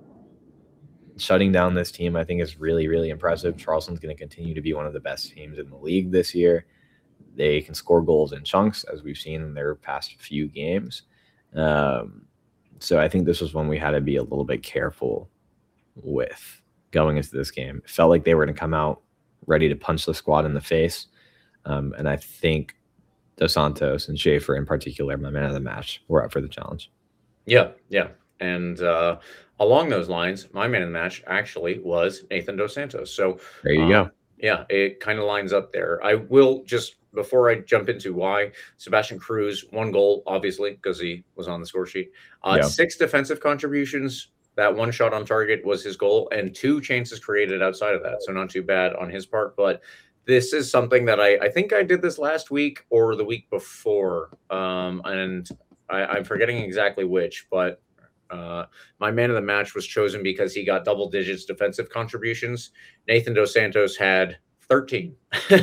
shutting down this team, I think, is really, really impressive. Charleston's going to continue to be one of the best teams in the league this year. They can score goals in chunks, as we've seen in their past few games. Um, so I think this was one we had to be a little bit careful with going into this game. It felt like they were going to come out ready to punch the squad in the face. Um, and I think Dos Santos and Schaefer in particular, my man of the match, were up for the challenge. Yeah, yeah. And uh, along those lines, my man of the match actually was Nathan Dos Santos. So there you um, go. Yeah, it kind of lines up there. I will just, before I jump into why, Sebastian Cruz, one goal, obviously, because he was on the score sheet. Uh, yeah. Six defensive contributions. That one shot on target was his goal, and two chances created outside of that. So not too bad on his part. But this is something that I, I think I did this last week or the week before. Um, and I, I'm forgetting exactly which, but Uh, my man of the match was chosen because he got double digits defensive contributions. Nathan Dos Santos had thirteen.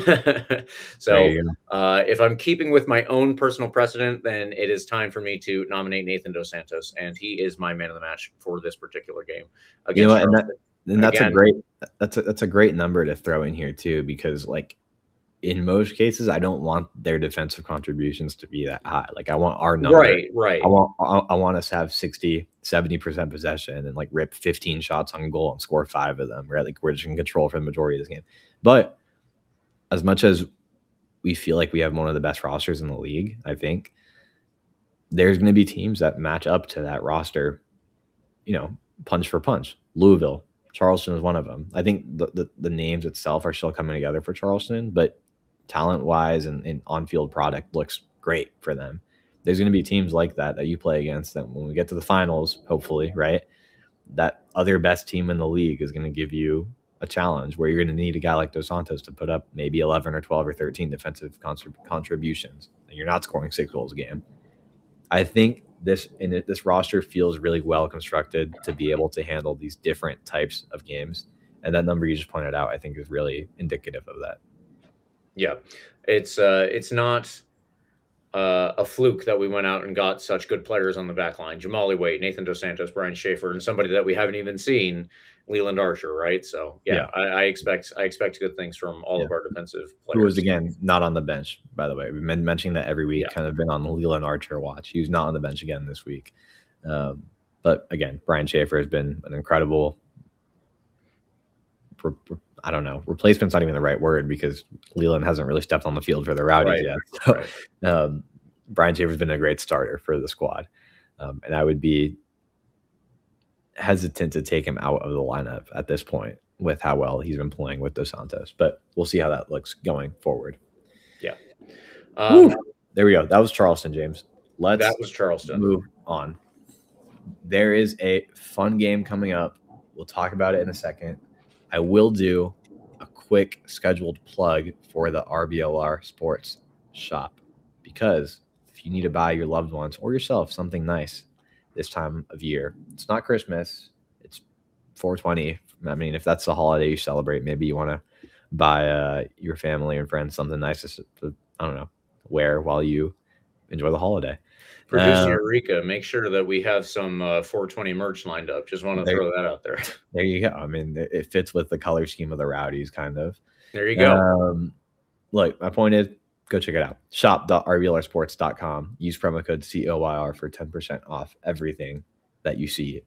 So uh, if I'm keeping with my own personal precedent, then it is time for me to nominate Nathan Dos Santos, and he is my man of the match for this particular game. You know what, and, that, and that's Again, a great that's a, that's a great number to throw in here too, because like in most cases, I don't want their defensive contributions to be that high. Like I want our number. Right, right. I want I, I want us to have sixty, seventy percent possession and like rip fifteen shots on goal and score five of them, right? Like we're just in control for the majority of this game. But as much as we feel like we have one of the best rosters in the league, I think there's going to be teams that match up to that roster, you know, punch for punch. Louisville, Charleston is one of them. I think the, the, the names itself are still coming together for Charleston, but talent-wise and, and on-field product looks great for them. There's going to be teams like that that you play against that when we get to the finals, hopefully, right, that other best team in the league is going to give you a challenge where you're going to need a guy like Dos Santos to put up maybe eleven or twelve or thirteen defensive contrib- contributions. And you're not scoring six goals a game. I think this in it, this roster feels really well constructed to be able to handle these different types of games. And that number you just pointed out, I think, is really indicative of that. Yeah, it's uh, it's not uh, a fluke that we went out and got such good players on the back line. Jamali Waite, Nathan Dos Santos, Brian Schaefer, and somebody that we haven't even seen, Leland Archer, right? So yeah, yeah. I, I expect I expect good things from all yeah. of our defensive players. Who was again not on the bench, by the way. We've been mentioning that every week. Yeah. Kind of been on the Leland Archer watch. He was not on the bench again this week. Um, but again, Brian Schaefer has been an incredible. I don't know. Replacement's not even the right word because Leland hasn't really stepped on the field for the Rowdies right. yet. So, right. um, Brian Schaefer's been a great starter for the squad. Um, and I would be hesitant to take him out of the lineup at this point with how well he's been playing with Dos Santos. But we'll see how that looks going forward. Yeah. Um, there we go. That was Charleston, James. Let's that was Charleston. Move on. There is a fun game coming up. We'll talk about it in a second. I will do a quick scheduled plug for the R B L R Sports Shop because if you need to buy your loved ones or yourself something nice this time of year, it's not Christmas, it's four twenty. I mean, if that's the holiday you celebrate, maybe you want to buy uh, your family and friends something nice to, to, I don't know, wear while you enjoy the holiday. Producer um, Eureka, make sure that we have some uh, four twenty merch lined up. Just want to there, throw that out there. There you go. I mean, it, it fits with the color scheme of the Rowdies, kind of. There you go. Um, look, my point is, go check it out. shop dot r b l r sports dot com. Use promo code C O Y R for ten percent off everything that you see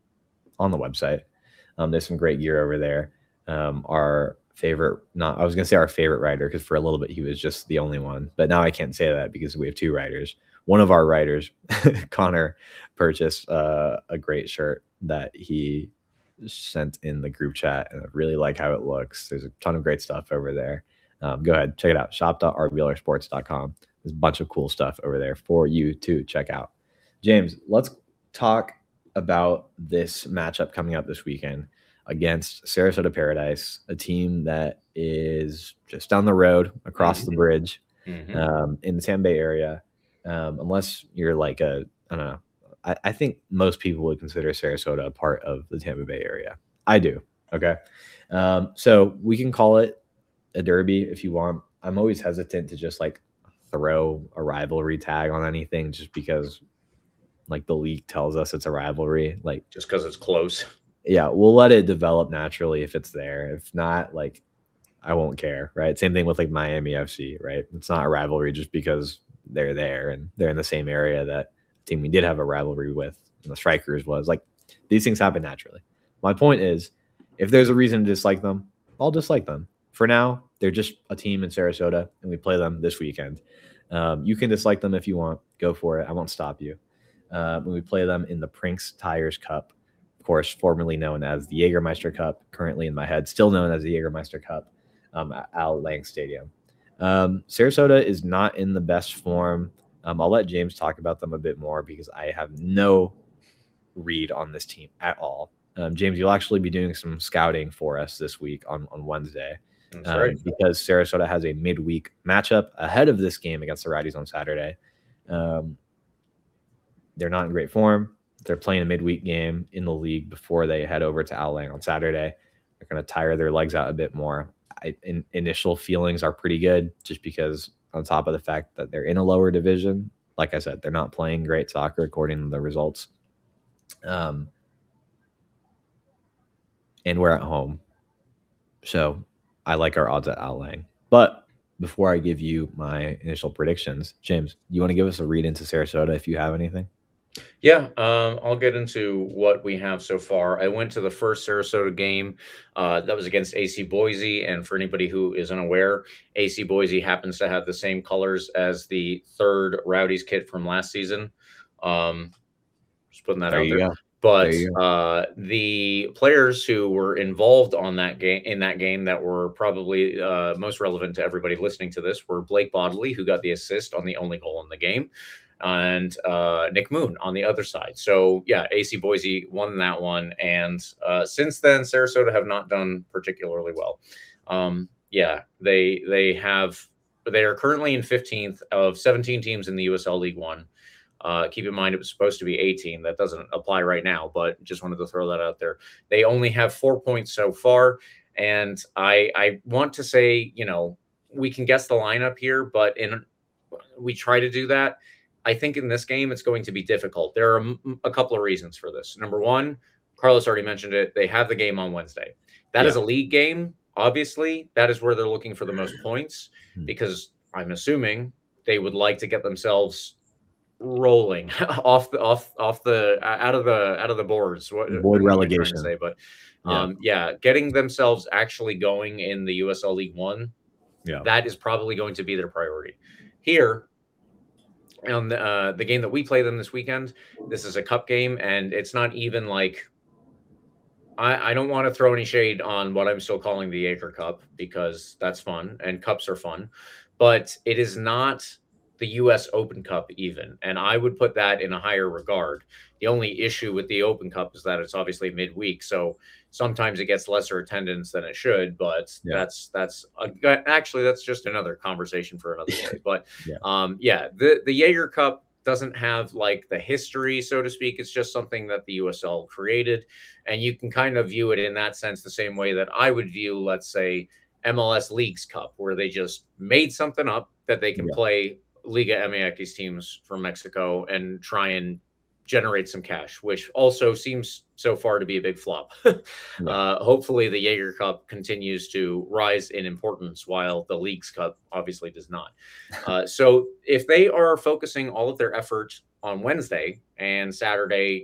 on the website. Um, there's some great gear over there. Um, our favorite, not I was going to say our favorite writer because for a little bit he was just the only one. But now I can't say that because we have two writers. One of our writers, Connor, purchased uh, a great shirt that he sent in the group chat, and I really like how it looks. There's a ton of great stuff over there. Um, go ahead, check it out. shop dot r b l r sports dot com. There's a bunch of cool stuff over there for you to check out. James, let's talk about this matchup coming up this weekend against Sarasota Paradise, a team that is just down the road across mm-hmm. the bridge mm-hmm. um, in the Tampa Bay area. Um, unless you're like a, I don't know, I, I think most people would consider Sarasota a part of the Tampa Bay area. I do. Okay. Um, so we can call it a derby if you want. I'm always hesitant to just like throw a rivalry tag on anything just because like the league tells us it's a rivalry. Like just because it's close. Yeah. We'll let it develop naturally if it's there. If not, like I won't care. Right. Same thing with like Miami F C, right? It's not a rivalry just because they're there and they're in the same area that team we did have a rivalry with and the Strikers was. Like these things happen naturally. My point is if there's a reason to dislike them, I'll dislike them. For now, they're just a team in Sarasota and we play them this weekend. Um, you can dislike them if you want. Go for it. I won't stop you. Uh, when we play them in the Prinks Tires Cup, of course, formerly known as the Jägermeister Cup, currently in my head, still known as the Jägermeister Cup um, at Al Lang Stadium. Um, Sarasota is not in the best form. Um, I'll let James talk about them a bit more because I have no read on this team at all. Um, James, you'll actually be doing some scouting for us this week on, on Wednesday um, right. because Sarasota has a midweek matchup ahead of this game against the Rowdies on Saturday. Um, they're not in great form. They're playing a midweek game in the league before they head over to Al Lang on Saturday. They're going to tire their legs out a bit more. I, in, initial feelings are pretty good just because on top of the fact that they're in a lower division, like I said, they're not playing great soccer according to the results. Um, and we're at home. So I like our odds at Al Lang. But before I give you my initial predictions, James, you want to give us a read into Sarasota if you have anything? Yeah, um, I'll get into what we have so far. I went to the first Sarasota game. Uh, that was against A C Boise. And for anybody who is unaware, A C Boise happens to have the same colors as the third Rowdies kit from last season. Um, just putting that There out you there. go. But There you go. uh, the players who were involved on that game in that game that were probably uh, most relevant to everybody listening to this were Blake Bodley, who got the assist on the only goal in the game, and uh, Nick Moon on the other side. So yeah, A C Boise won that one, and uh, since then Sarasota have not done particularly well. Um, yeah, they they have they are currently in fifteenth of seventeen teams in the U S L League One. Uh, keep in mind, it was supposed to be eighteen. That doesn't apply right now, but just wanted to throw that out there. They only have four points so far. And I, I want to say, you know, we can guess the lineup here, but in we try to do that. I think in this game, it's going to be difficult. There are a couple of reasons for this. Number one, Carlos already mentioned it. They have the game on Wednesday. That yeah. is a league game. Obviously, that is where they're looking for the most points, because I'm assuming they would like to get themselves rolling off the off off the out of the out of the boards. What avoid relegation? Say, but um, yeah. yeah, getting themselves actually going in the U S L League One. Yeah, that is probably going to be their priority. Here, on the uh, the game that we play them this weekend, this is a cup game, and it's not even like. I, I don't want to throw any shade on what I'm still calling the Jaeger Cup, because that's fun and cups are fun, but it is not the U S Open Cup even, and I would put that in a higher regard. The only issue with the Open Cup is that it's obviously midweek, so sometimes it gets lesser attendance than it should, but yeah. that's that's a, actually that's just another conversation for another day. But yeah, um, yeah the, the Jaeger Cup doesn't have like the history, so to speak. It's just something that the U S L created, and you can kind of view it in that sense the same way that I would view, let's say, M L S Leagues Cup, where they just made something up that they can yeah. play Liga M X teams from Mexico and try and generate some cash, which also seems so far to be a big flop. yeah. uh, hopefully the Jaeger Cup continues to rise in importance, while the Leagues Cup obviously does not. Uh, so if they are focusing all of their effort on Wednesday and Saturday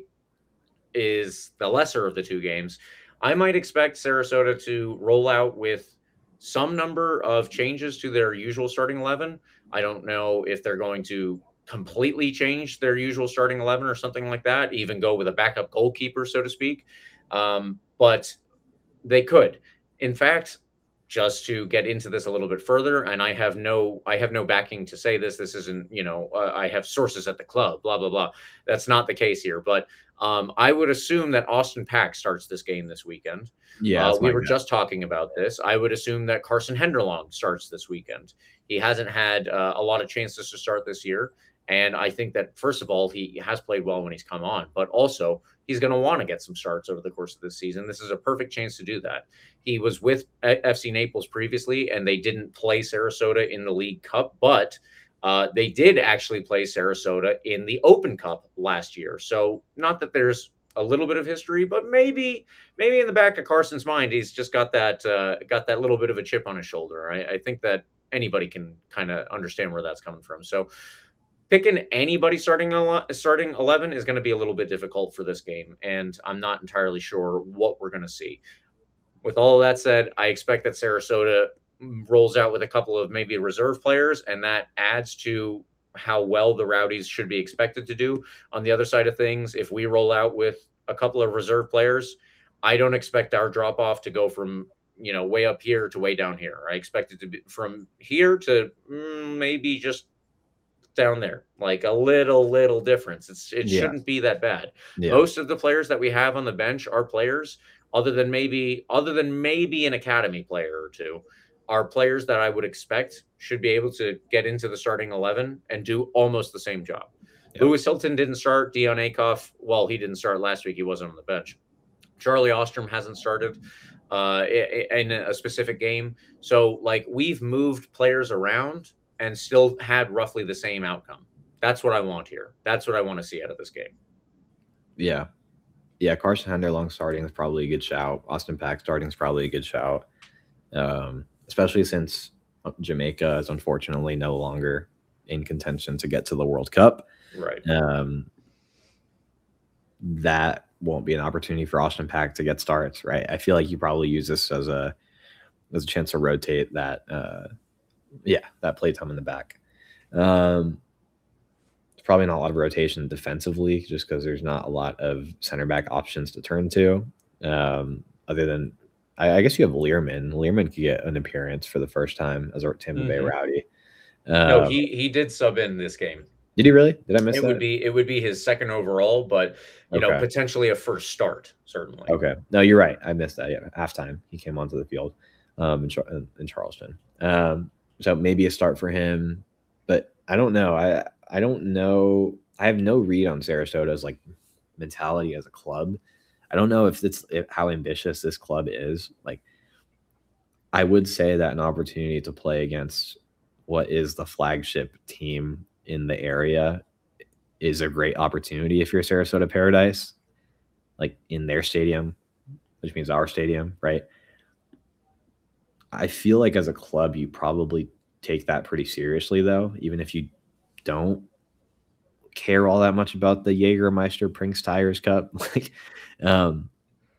is the lesser of the two games, I might expect Sarasota to roll out with some number of changes to their usual starting eleven. I don't know if they're going to completely change their usual starting eleven or something like that, even go with a backup goalkeeper, so to speak. Um, but they could. In fact, just to get into this a little bit further, and I have no, I have no backing to say this. This isn't, you know, uh, I have sources at the club, blah, blah, blah. That's not the case here. But um, I would assume that Austin Pack starts this game this weekend. Yeah, uh, we were guess. just talking about this. I would assume that Carson Henderlong starts this weekend. He hasn't had uh, a lot of chances to start this year. And I think that, first of all, he has played well when he's come on, but also he's going to want to get some starts over the course of this season. This is a perfect chance to do that. He was with F C Naples previously, and they didn't play Sarasota in the League Cup, but uh, they did actually play Sarasota in the Open Cup last year. So not that there's a little bit of history, but maybe maybe in the back of Carson's mind, he's just got that uh, got that little bit of a chip on his shoulder. I, I think that anybody can kind of understand where that's coming from. So picking anybody starting starting eleven is going to be a little bit difficult for this game, and I'm not entirely sure what we're going to see. With all of that said, I expect that Sarasota rolls out with a couple of maybe reserve players, and that adds to how well the Rowdies should be expected to do. On the other side of things, if we roll out with a couple of reserve players, I don't expect our drop off to go from, you know, way up here to way down here. I expect it to be from here to mm, maybe just down there, like a little, little difference. It's, it yeah. shouldn't be that bad. Yeah. Most of the players that we have on the bench are players other than maybe, other than maybe an academy player or two, are players that I would expect should be able to get into the starting eleven and do almost the same job. Yeah. Lewis Hilton didn't start. Dion Akoff, well, he didn't start last week. He wasn't on the bench. Charlie Ostrom hasn't started uh, in a specific game. So, like, we've moved players around and still had roughly the same outcome. That's what I want here. That's what I want to see out of this game. Yeah. Yeah, Carson Henderlong starting is probably a good shout. Austin Pack starting is probably a good shout. Um, especially since Jamaica is unfortunately no longer in contention to get to the World Cup. Right. Um, that won't be an opportunity for Austin Pack to get starts, right? I feel like you probably use this as a as a chance to rotate that, uh, yeah, that play time in the back. Um, it's probably not a lot of rotation defensively, just because there's not a lot of center back options to turn to. Um, other than, I, I guess you have Learman. Learman could get an appearance for the first time as a Tampa Bay Mhm. Rowdy. Um, No, he he did sub in this game. did he really? Did I miss It that? would be it would be his second overall, but you know, Okay. potentially a first start, certainly. Okay. No, you're right. I missed that. Yeah. Halftime, he came onto the field um, in, Char- in Charleston. Um, so maybe a start for him, but I don't know. I I don't know. I have no read on Sarasota's like mentality as a club. I don't know if it's if, how ambitious this club is. Like, I would say that an opportunity to play against what is the flagship team in the area is a great opportunity if you're Sarasota Paradise, like in their stadium, which means our stadium, right? I feel like as a club, you probably take that pretty seriously, though, even if you don't care all that much about the Jägermeister Prinks Tires Cup. Like, um,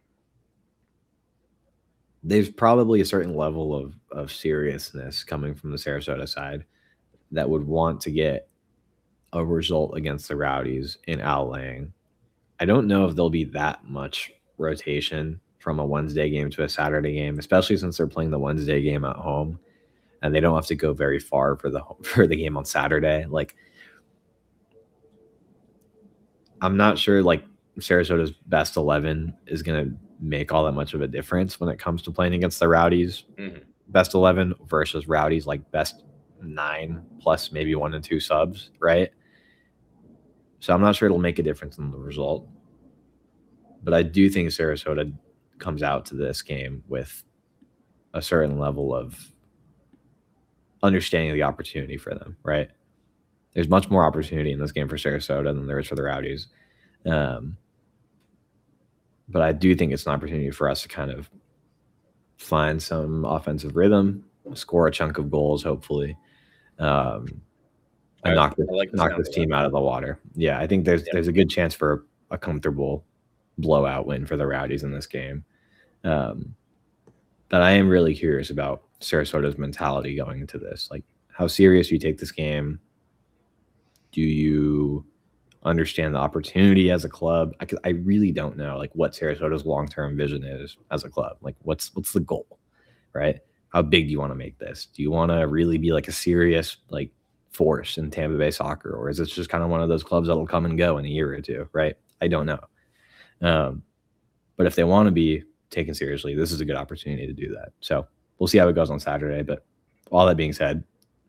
there's probably a certain level of of seriousness coming from the Sarasota side that would want to get a result against the Rowdies in Al Lang. I don't know if there'll be that much rotation from a Wednesday game to a Saturday game, especially since they're playing the Wednesday game at home and they don't have to go very far for the for the game on Saturday. Like, I'm not sure like Sarasota's best eleven is going to make all that much of a difference when it comes to playing against the Rowdies. Mhm. Best eleven versus Rowdies like best nine plus maybe one and two subs, right? So I'm not sure it'll make a difference in the result. But I do think Sarasota comes out to this game with a certain level of understanding the opportunity for them, right? There's much more opportunity in this game for Sarasota than there is for the Rowdies. Um, but I do think it's an opportunity for us to kind of find some offensive rhythm, score a chunk of goals, hopefully, um, and I- knock this, I like the knock sound this of team that. out of the water. Yeah, I think there's Yeah. there's a good chance for a comfortable blowout win for the Rowdies in this game. Um, but I am really curious about Sarasota's mentality going into this. Like, how serious you take this game? Do you understand the opportunity as a club? I, I really don't know like what Sarasota's long-term vision is as a club. Like, what's what's the goal, right? How big do you want to make this? Do you want to really be like a serious like force in Tampa Bay soccer, or is this just kind of one of those clubs that'll come and go in a year or two, right? I don't know. Um, but if they want to be taken seriously, this is a good opportunity to do that. So we'll see how it goes on Saturday. But all that being said,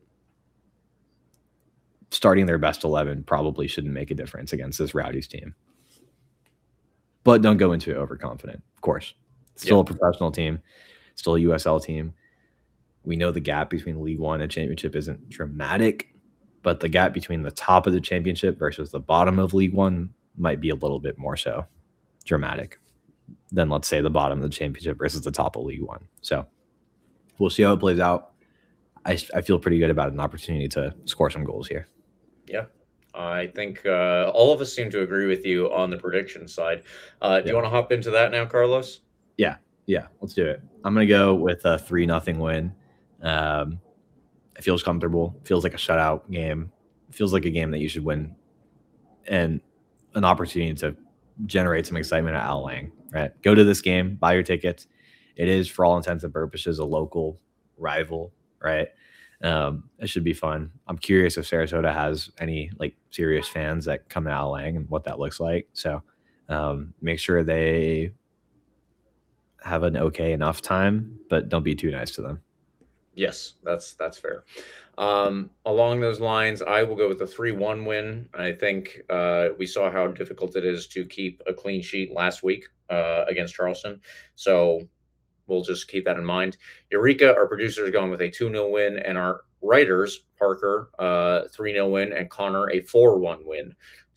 starting their best eleven probably shouldn't make a difference against this Rowdies team. But don't go into it overconfident, of course. It's still Yeah. a professional team, still a U S L team. We know the gap between League One and Championship isn't dramatic, but the gap between the top of the Championship versus the bottom of League One might be a little bit more so dramatic than, let's say, the bottom of the Championship versus the top of League One. So we'll see how it plays out. I, I feel pretty good about an opportunity to score some goals here. Yeah. I think uh, all of us seem to agree with you on the prediction side. Uh, do Yeah. you want to hop into that now, Carlos? Yeah, let's do it. I'm going to go with a three nothing win. Um, it feels comfortable. Feels like a shutout game. Feels like a game that you should win, and an opportunity to generate some excitement at Al Lang, right? Go to this game, buy your tickets. It is, for all intents and purposes, a local rival, right? Um, it should be fun. I'm curious if Sarasota has any like serious fans that come to Al Lang and what that looks like. So um, make sure they have an okay enough time, but don't be too nice to them. Yes, that's that's fair. Um, along those lines, I will go with a three one win. I think uh, we saw how difficult it is to keep a clean sheet last week uh, against Charleston. So we'll just keep that in mind. Eureka, our producer, is going with a two nil win, and our writers, Parker, uh, three nil win, and Connor, a four one win.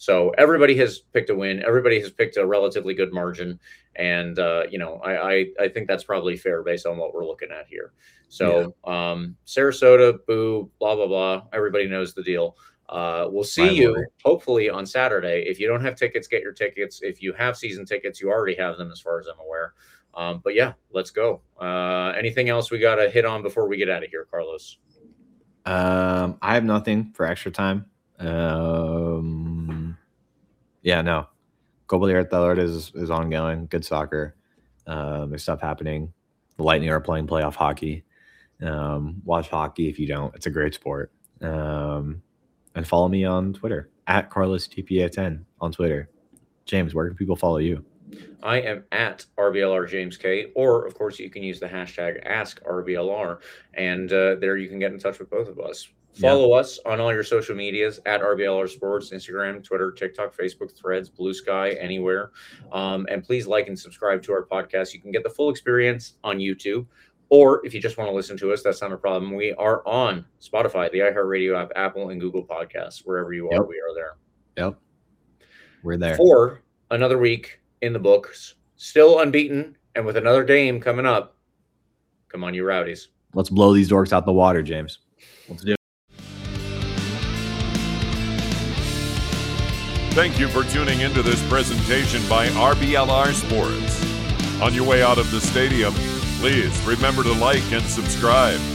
So everybody has picked a win. Everybody has picked a relatively good margin. And, uh, you know, I, I, I think that's probably fair based on what we're looking at here. So yeah. um, Sarasota, boo, blah, blah, blah. Everybody knows the deal. Uh, we'll see Rivalry. you hopefully on Saturday. If you don't have tickets, get your tickets. If you have season tickets, you already have them as far as I'm aware. Um, but yeah, let's go. Uh, anything else we got to hit on before we get out of here, Carlos? Um, I have nothing for extra time. Um, yeah, no. Copa Libertadores is, is ongoing. Good soccer. Um, there's stuff happening. The Lightning are playing playoff hockey. Um, watch hockey if you don't. It's a great sport. Um, and follow me on Twitter at Carlos T P A ten on Twitter. James, where can people follow you? I am at R B L R James K, or of course you can use the hashtag Ask R B L R, and uh, there you can get in touch with both of us. Follow yeah. us on all your social medias at R B L R Sports, Instagram, Twitter, TikTok, Facebook, Threads, Blue Sky, anywhere. Um, and please like and subscribe to our podcast. You can get the full experience on YouTube, or if you just want to listen to us, that's not a problem. We are on Spotify, the iHeartRadio app, Apple, and Google Podcasts. Wherever you are, yep. we are there. Yep, we're there. For another week in the books, still unbeaten, and with another game coming up. Come on, you rowdies. Let's blow these dorks out the water, James. Let's do it. Thank you for tuning into this presentation by R B L R Sports. On your way out of the stadium, please remember to like and subscribe.